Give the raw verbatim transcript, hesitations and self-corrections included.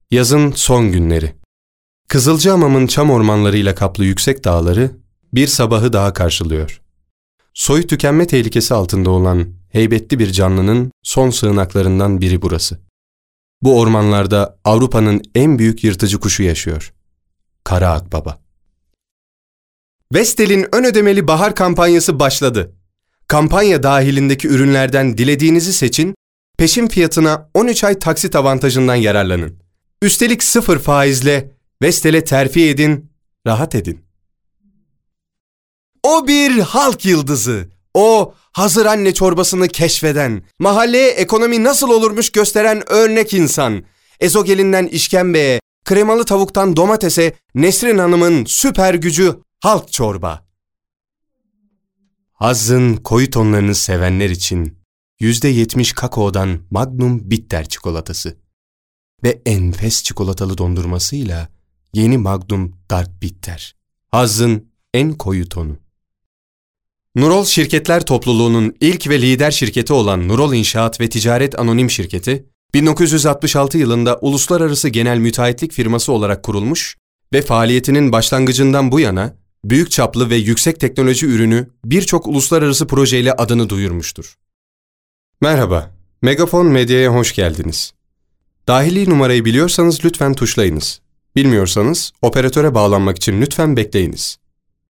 Yazın son günleri. Kızılcahamam'ın çam ormanlarıyla kaplı yüksek dağları bir sabahı daha karşılıyor. Soyu tükenme tehlikesi altında olan heybetli bir canlının son sığınaklarından biri burası. Bu ormanlarda Avrupa'nın en büyük yırtıcı kuşu yaşıyor. Kara akbaba. Vestel'in ön ödemeli bahar kampanyası başladı. Kampanya dahilindeki ürünlerden dilediğinizi seçin, peşin fiyatına on üç ay taksit avantajından yararlanın. Üstelik sıfır faizle Vestel'e terfi edin, rahat edin. O bir halk yıldızı. O hazır anne çorbasını keşfeden, mahalleye ekonomi nasıl olurmuş gösteren örnek insan. Ezogelinden işkembeye, kremalı tavuktan domatese, Nesrin Hanım'ın süper gücü halk çorba. Hazzın koyu tonlarını sevenler için yüzde yetmiş kakaodan Magnum Bitter çikolatası ve enfes çikolatalı dondurmasıyla yeni Magnum Dark Bitter. Hazzın en koyu tonu. Nurol Şirketler Topluluğu'nun ilk ve lider şirketi olan Nurol İnşaat ve Ticaret Anonim Şirketi, bin dokuz yüz altmış altı yılında uluslararası genel müteahhitlik firması olarak kurulmuş ve faaliyetinin başlangıcından bu yana büyük çaplı ve yüksek teknoloji ürünü birçok uluslararası projeyle adını duyurmuştur. Merhaba, Megafon Medya'ya hoş geldiniz. Dahili numarayı biliyorsanız lütfen tuşlayınız. Bilmiyorsanız operatöre bağlanmak için lütfen bekleyiniz.